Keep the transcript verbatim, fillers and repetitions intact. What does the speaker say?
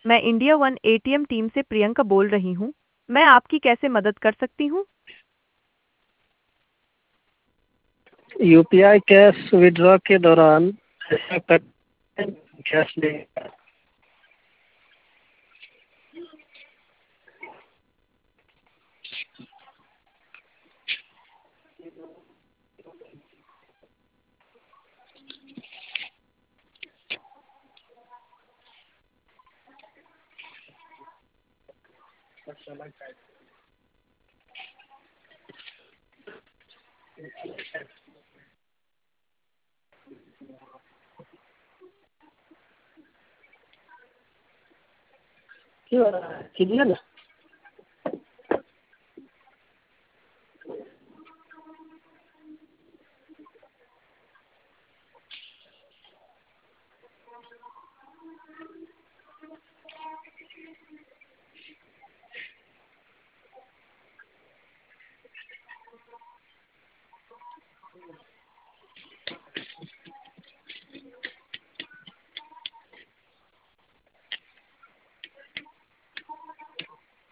मैं India one ATM team से प्रियंका बोल रही हूँ। मैं आपकी कैसे मदद कर सकती हूँ? यूपीआई कैश विड्रॉ के दौरान पैसा कट कैश ले क्यों कीजिए ना।